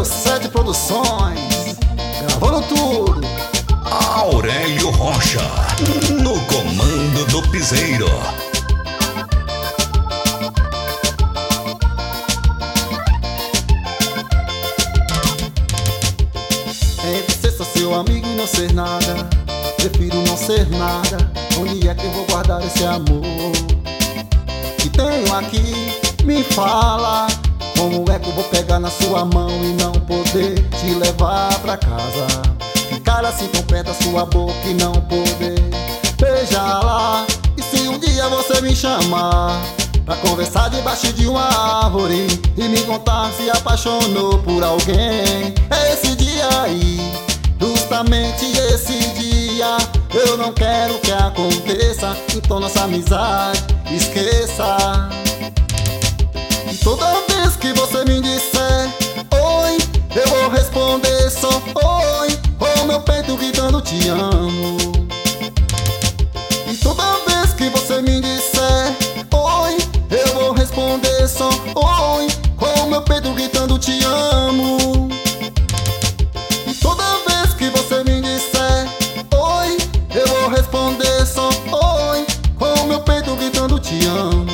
07 Produções, gravando tudo. Aurélio Rocha, no comando do piseiro. Entre ser só seu amigo e não ser nada, prefiro não ser nada. Onde é que eu vou guardar esse amor que tenho aqui? Me fala, como é que eu vou pegar na sua mão e não poder te levar pra casa? Ficar assim com pé da sua boca e não poder beijar lá. E se um dia você me chamar pra conversar debaixo de uma árvore e me contar se apaixonou por alguém, é esse dia aí, justamente esse dia. Eu não quero que aconteça, então nossa amizade esqueça. E toda vez que você me disser oi, eu vou responder só oi, com meu peito gritando te amo. E toda vez que você me disser oi, eu vou responder só oi, com meu peito gritando te amo. E toda vez que você me disser oi, eu vou responder só oi, com meu peito gritando te amo.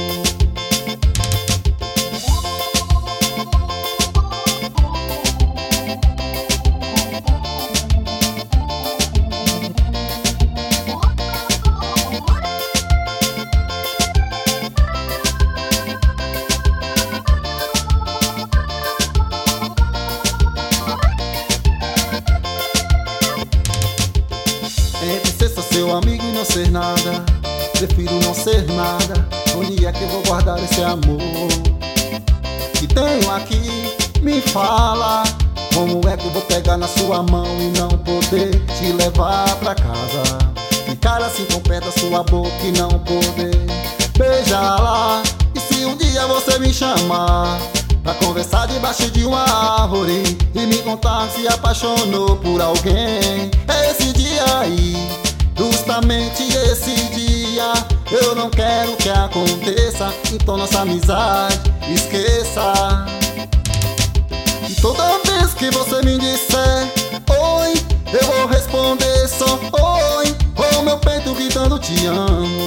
Entre ser só seu amigo e não ser nada, prefiro não ser nada. Onde é que eu vou guardar esse amor que tenho aqui? Me fala, como é que eu vou pegar na sua mão e não poder te levar pra casa? Ficar assim com pé da sua boca e não poder beijar lá. E se um dia você me chamar pra conversar debaixo de uma árvore e me contar se apaixonou por alguém, é esse dia aí, justamente esse dia. Eu não quero que aconteça, então nossa amizade esqueça. E toda vez que você me disser oi, eu vou responder só oi, com meu peito gritando te amo.